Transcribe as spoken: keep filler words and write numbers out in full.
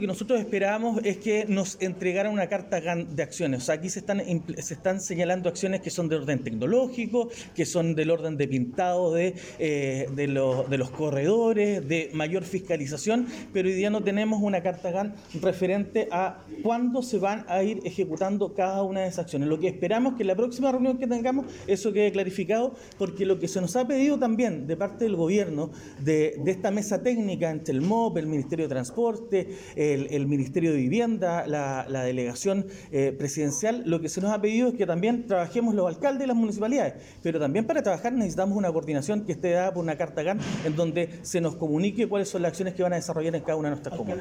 Lo que nosotros esperábamos es que nos entregaran una carta de acciones. O sea, aquí se están, se están señalando acciones que son de orden tecnológico, que son del orden de pintado de, eh, de, lo, de los corredores, de mayor fiscalización, pero hoy día no tenemos una carta G A N referente a cuándo se van a ir ejecutando cada una de esas acciones. Lo que esperamos que en la próxima reunión que tengamos eso quede clarificado, porque lo que se nos ha pedido también de parte del gobierno, de, de esta mesa técnica entre el M O P, el Ministerio de Transporte, eh, El, el Ministerio de Vivienda, la, la delegación eh, presidencial, lo que se nos ha pedido es que también trabajemos los alcaldes y las municipalidades, pero también para trabajar necesitamos una coordinación que esté dada por una carta G A N en donde se nos comunique cuáles son las acciones que van a desarrollar en cada una de nuestras comunas.